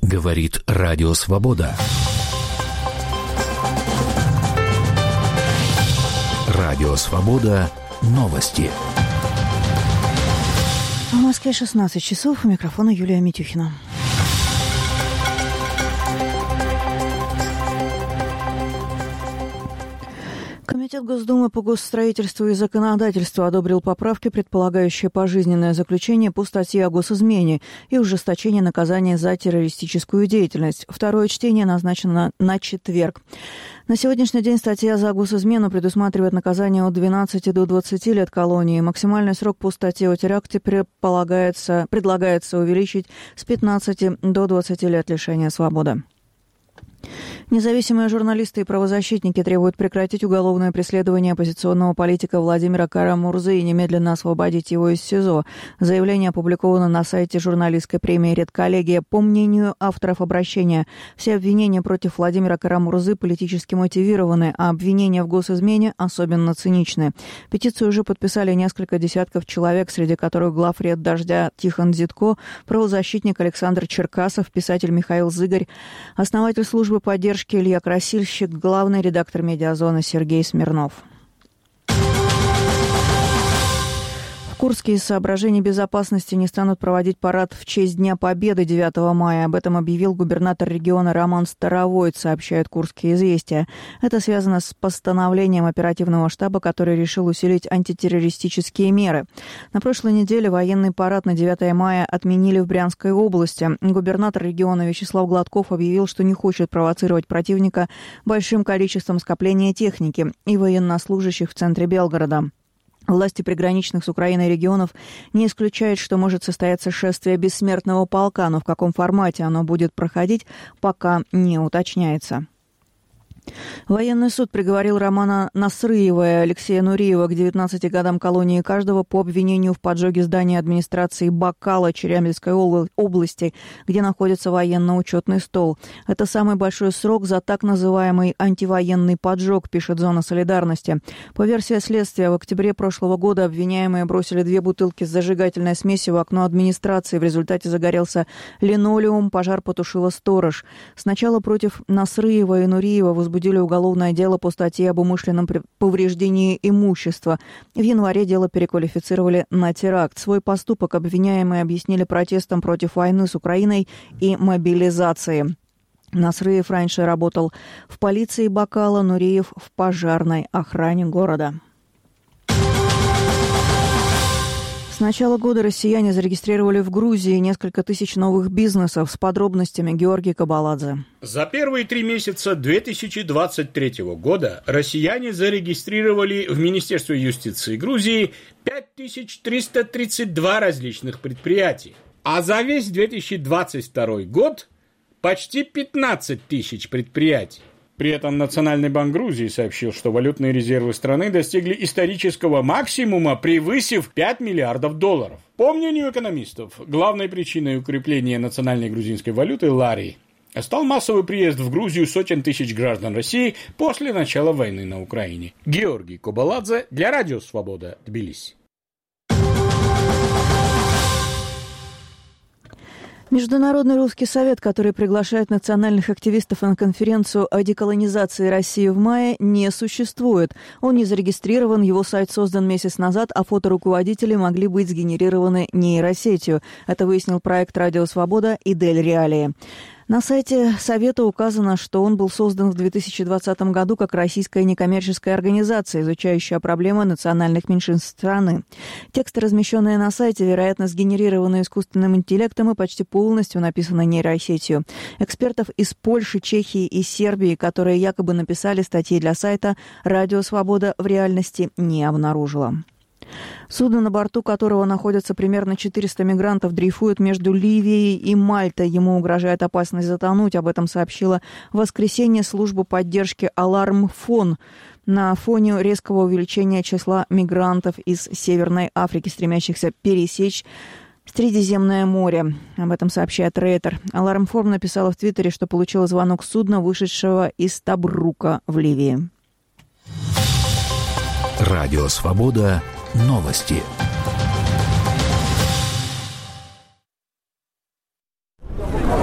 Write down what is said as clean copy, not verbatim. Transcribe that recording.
Говорит Радио Свобода. Радио Свобода. Новости. В Москве 16 часов. У микрофона Юлия Митюхина. Комитет Госдумы по госстроительству и законодательству одобрил поправки, предполагающие пожизненное заключение по статье о госизмене и ужесточение наказания за террористическую деятельность. Второе чтение назначено на четверг. На сегодняшний день статья за госизмену предусматривает наказание от 12 до 20 лет колонии. Максимальный срок по статье о теракте предлагается увеличить с 15 до 20 лет лишения свободы. Независимые журналисты и правозащитники требуют прекратить уголовное преследование оппозиционного политика Владимира Кара-Мурзы и немедленно освободить его из СИЗО. Заявление опубликовано на сайте журналистской премии «Редколлегия». По мнению авторов обращения, все обвинения против Владимира Кара-Мурзы политически мотивированы, а обвинения в госизмене особенно циничны. Петицию уже подписали несколько десятков человек, среди которых главред «Дождя» Тихон Зитко, правозащитник Александр Черкасов, писатель Михаил Зыгарь, основатель службы поддержки Илья Красильщик, главный редактор «Медиазоны» Сергей Смирнов. В Курске из соображений безопасности не станут проводить парад в честь Дня Победы 9 мая. Об этом объявил губернатор региона Роман Старовойт, сообщает «Курские известия». Это связано с постановлением оперативного штаба, который решил усилить антитеррористические меры. На прошлой неделе военный парад на 9 мая отменили в Брянской области. Губернатор региона Вячеслав Гладков объявил, что не хочет провоцировать противника большим количеством скопления техники и военнослужащих в центре Белгорода. Власти приграничных с Украиной регионов не исключают, что может состояться шествие бессмертного полка, но в каком формате оно будет проходить, пока не уточняется. Военный суд приговорил Романа Насрыева и Алексея Нуриева к 19 годам колонии каждого по обвинению в поджоге здания администрации Бакала Челябинской области, где находится военно-учетный стол. Это самый большой срок за так называемый антивоенный поджог, пишет «Зона солидарности». По версии следствия, в октябре прошлого года обвиняемые бросили 2 бутылки с зажигательной смесью в окно администрации. В результате загорелся линолеум, пожар потушила сторож. Сначала против Насрыева и Нуриева возбудили уголовное дело по статье об умышленном повреждении имущества. В январе дело переквалифицировали на теракт. Свой поступок обвиняемые объяснили протестом против войны с Украиной и мобилизации. Насрыев раньше работал в полиции Бакала, Нуриев в пожарной охране города. С начала года россияне зарегистрировали в Грузии несколько тысяч новых бизнесов. С подробностями Георгий Кабаладзе. За первые 3 месяца 2023 года россияне зарегистрировали в Министерстве юстиции Грузии 5332 различных предприятий. А за весь 2022 год почти 15 тысяч предприятий. При этом Национальный банк Грузии сообщил, что валютные резервы страны достигли исторического максимума, превысив $5 миллиардов. По мнению экономистов, главной причиной укрепления национальной грузинской валюты лари стал массовый приезд в Грузию сотен тысяч граждан России после начала войны на Украине. Георгий Кабаладзе для Радио Свобода, Тбилиси. Международный русский совет, который приглашает национальных активистов на конференцию о деколонизации России в мае, не существует. Он не зарегистрирован, его сайт создан месяц назад, а фото руководителей могли быть сгенерированы нейросетью. Это выяснил проект «Радио Свобода» и «Дель Реалии». На сайте Совета указано, что он был создан в 2020 году как российская некоммерческая организация, изучающая проблемы национальных меньшинств страны. Тексты, размещенные на сайте, вероятно, сгенерированы искусственным интеллектом и почти полностью написаны нейросетью. Экспертов из Польши, Чехии и Сербии, которые якобы написали статьи для сайта, «Радио Свобода» в реальности не обнаружила. Судно, на борту которого находятся примерно 400 мигрантов, дрейфует между Ливией и Мальтой. Ему угрожает опасность затонуть. Об этом сообщила в воскресенье служба поддержки «Аларм-Фон» на фоне резкого увеличения числа мигрантов из Северной Африки, стремящихся пересечь Средиземное море. Об этом сообщает Рейтер. «Аларм-Фон» написала в Твиттере, что получила звонок судна, вышедшего из Тобрука в Ливии. Радио Свобода. Новости.